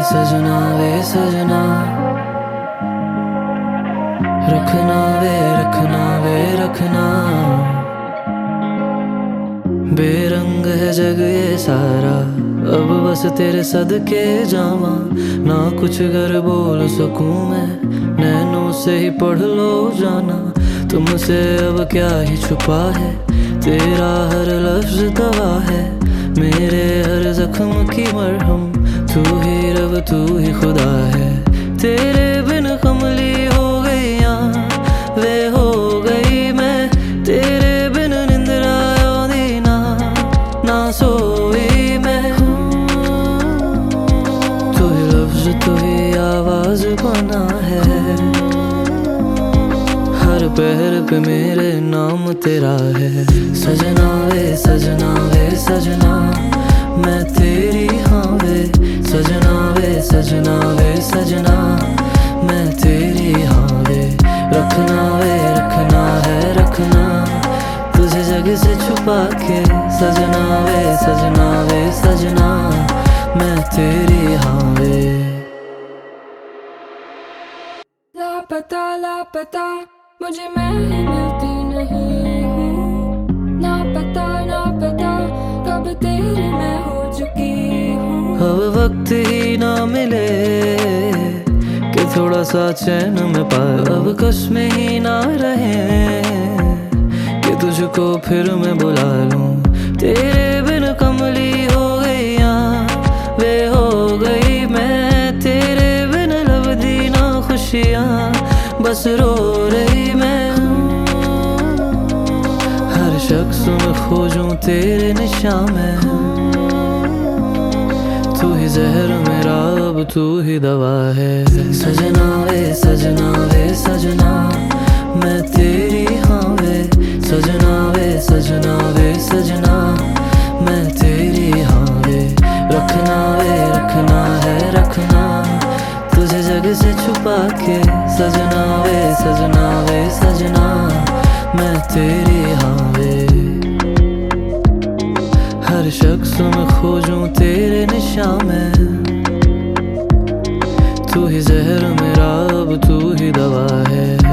सजना वे सजना, रखना वे रखना वे रखना। बेरंग है जग ये सारा, अब बस तेरे सदके जावा। ना कुछ घर बोल सकूं मैं, नैनों से ही पढ़ लो जाना। तुमसे अब क्या ही छुपा है, तेरा हर लफ्ज दवा है। मेरे हर जख्म की मरहम, तू ही रब तू ही खुदा है। तेरे बिन कमली हो गई वे हो गई मैं, तेरे बिन निंद्रा आंदी ना सोई मैं। तू ही लफ्ज तू ही आवाज बना है, हर पैर पे मेरे नाम तेरा है। सजना वे सजना वे सजना, मैं तेरी हाँ वे। सजना वे सजना वे सजना, मैं तेरी हाँ वे। रखना वे रखना है रखना, तुझे जग से छुपा के। सजना वे सजना वे सजना, मैं तेरी हाँ वे। लापता मुझे मैं ही मिलती नहीं हूँ। ना पता कब तेरी मैं हो चुकी हूँ। अब वक्त ही ना मिले कि थोड़ा सा चैन में पाए। अब कसमें ही ना रहे कि तुझको फिर मैं बुला लूं। तेरे बिन कमली हो गई वे हो गई मैं, तेरे बिन लबदी ना खुशियाँ बस रो रही मैं। हर शख्स में खोजूं तेरे निशान में, तू ही जहर मेरा अब तू ही दवा है। सजना वे सजना वे सजना, मैं तेरी हाँ वे। सजना वे सजना वे सजना, मैं तेरी हाँ वे। रखना वे रखना है रखना, तुझे जग से छुपा के। सजना वे सजना वे सजना, मैं तेरी हाँ वे। हर शख्स में खोजूं तेरे निशान में, तू ही जहर मेरा अब तू ही दवा है।